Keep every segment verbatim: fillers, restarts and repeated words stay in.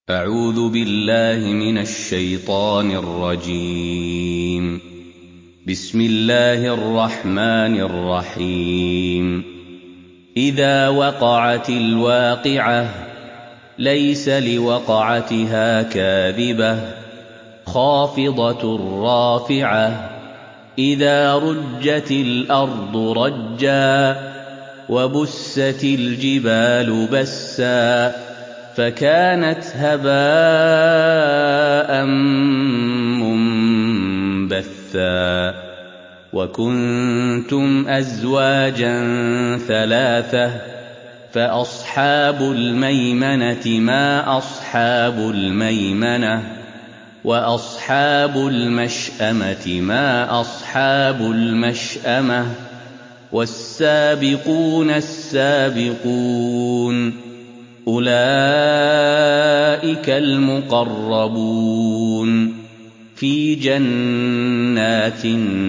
أعوذ بالله من الشيطان الرجيم. بسم الله الرحمن الرحيم. إذا وقعت الواقعة ليس لوقعتها كاذبة خافضة رافعة إذا رجت الأرض رجا وبست الجبال بسا فكانت هباء منبثا وكنتم أزواجا ثلاثة فأصحاب الميمنة ما أصحاب الميمنة وأصحاب المشأمة ما أصحاب المشأمة والسابقون السابقون أولئك المقربون في جنات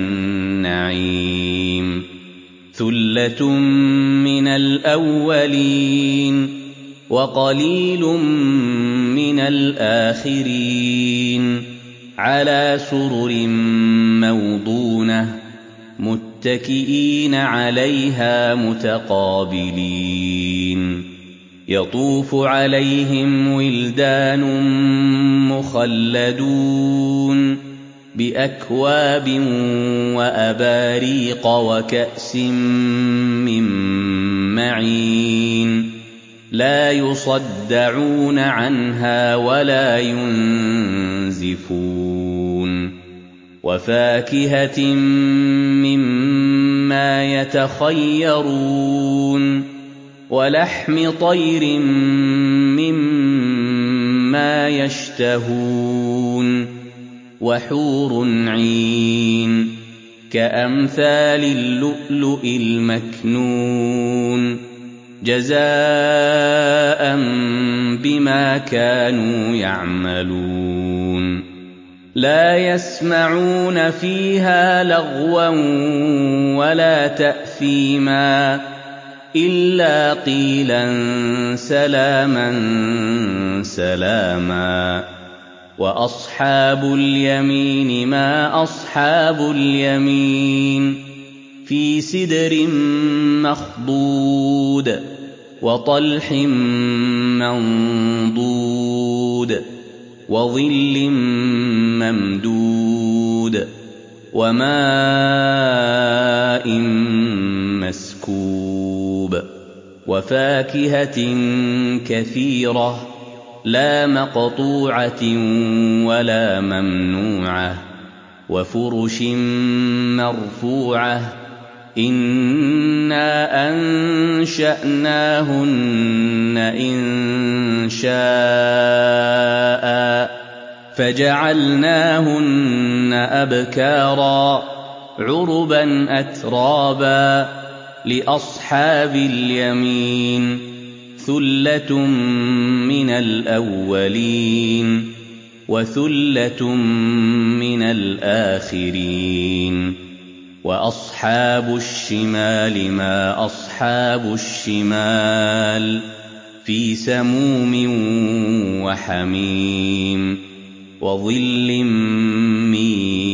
النعيم ثلة من الأولين وقليل من الآخرين على سرر موضونة متكئين عليها متقابلين يطوف عليهم ولدان مخلدون بأكواب وأباريق وكأس من معين لا يصدعون عنها ولا ينزفون وفاكهة مما يتخيرون ولحم طير مما يشتهون وحور عين كأمثال اللؤلؤ المكنون جزاء بما كانوا يعملون لا يسمعون فيها لغوا ولا تأثيما إلا قيلا سلاما سلاما وأصحاب اليمين ما أصحاب اليمين في سدر مخضود وطلح منضود وظل ممدود وماء مسكوب وفاكهة كثيرة لا مقطوعة ولا ممنوعة وفرش مرفوعة إنا أنشأناهن إنشاء فجعلناهن أبكارا عربا أترابا لأصحاب اليمين ثلة من الأولين وثلة من الآخرين وأصحاب الشمال ما أصحاب الشمال في سموم وحميم وظل من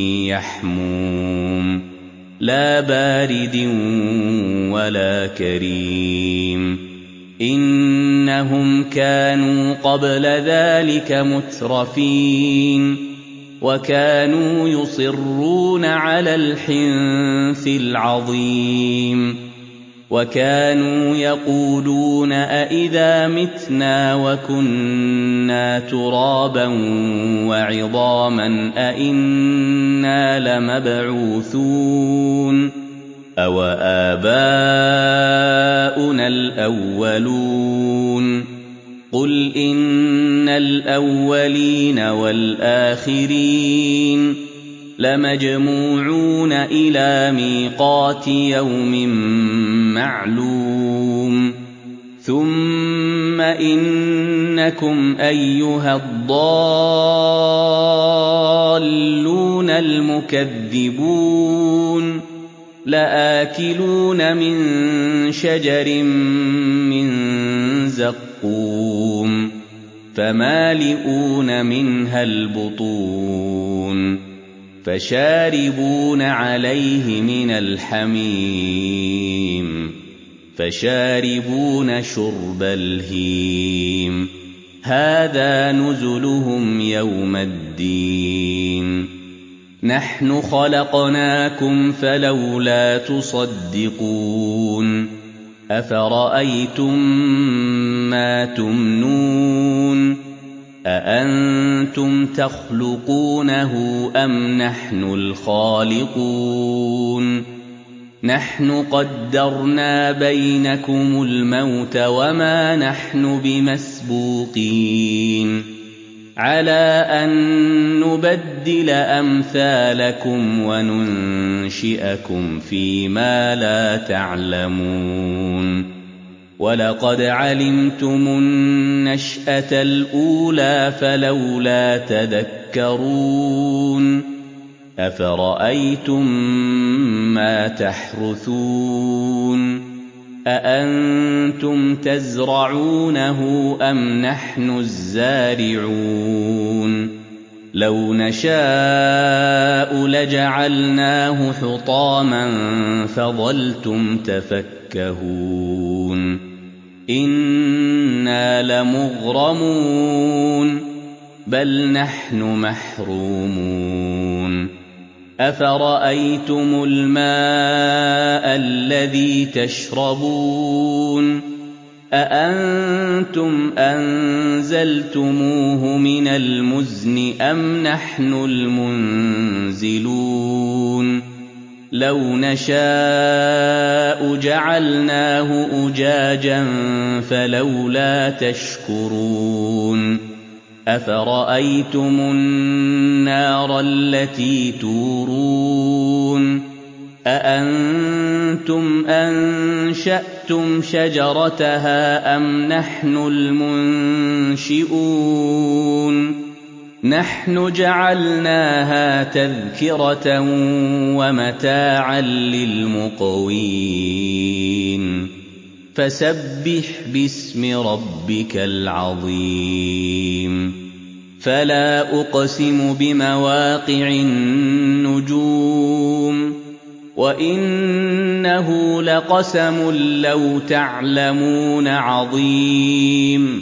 يحموم لا بارد ولا كريم إنهم كانوا قبل ذلك مترفين وكانوا يصرون على الحنث العظيم وكانوا يقولون أئذا متنا وكنا ترابا وعظاما أئنا لمبعوثون أو آباؤنا الأولون قل إن الأولين والآخرين لمجموعون إلى ميقات يوم معلوم ثم إنكم أيها الضالون المكذبون لآكلون من شجر من زقوم فمالئون منها البطون فشاربون عليه من الحميم فشاربون شرب الهيم هذا نزلهم يوم الدين نحن خلقناكم فلولا تصدقون أفرأيتم ما تمنون أأنتم تخلقونه أم نحن الخالقون نحن قدرنا بينكم الموت وما نحن بمسبوقين على أن نبدل أمثالكم وننشئكم فيما لا تعلمون ولقد علمتم النشأة الأولى فلولا تذكرون أفرأيتم ما تحرثون أأنتم تزرعونه أم نحن الزارعون لو نشاء لجعلناه حطاما فظلتم تفكهون إنا لمغرمون بل نحن محرومون أفرأيتم الماء الذي تشربون أأنتم أنزلتموه من المزن أم نحن المنزلون لو نشاء جعلناه أجاجا فلولا تشكرون أفرأيتم النار التي تورون أأنتم أنشأتم شجرتها أم نحن المنشئون نحن جعلناها تذكرة ومتاعا للمقوين فسبح باسم ربك العظيم فلا أقسم بمواقع النجوم وإنه لقسم لو تعلمون عظيم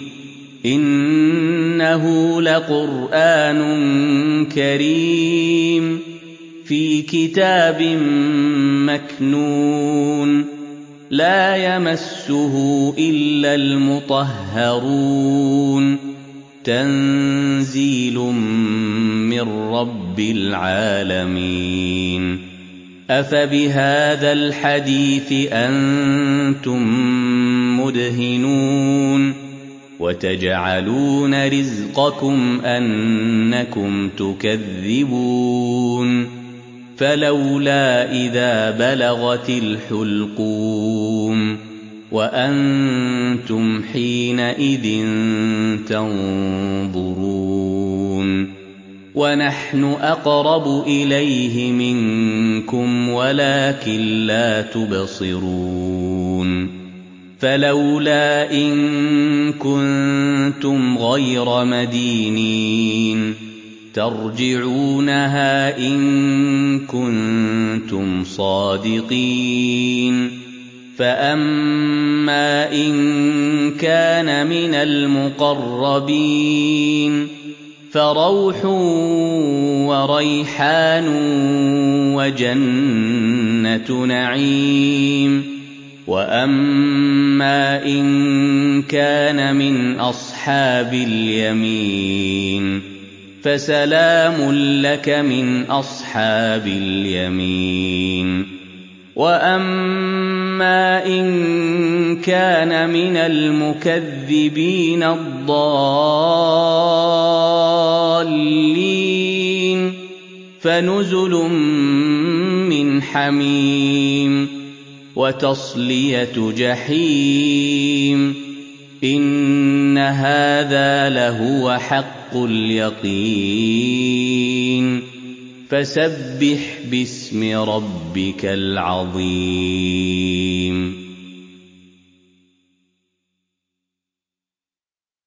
إنه لقرآن كريم في كتاب مكنون لا يمسه إلا المطهرون تنزيل من رب العالمين أفبهذا الحديث أنتم مدهنون وتجعلون رزقكم أنكم تكذبون فلولا إذا بلغت الحلقوم وأنتم حينئذ تنظرون ونحن أقرب إليه منكم ولكن لا تبصرون فلولا إن كنتم غير مدينين ترجعونها إن كنتم صادقين فأما إن كان من المقربين فروح وريحان وجنة نعيم وأما إن كان من أصحاب اليمين فسلام لك من أصحاب اليمين وأما إن كان من المكذبين الضالين فنزل من حميم وتصلية جحيم إن هذا لهو حق اليقين فسبح باسم ربك العظيم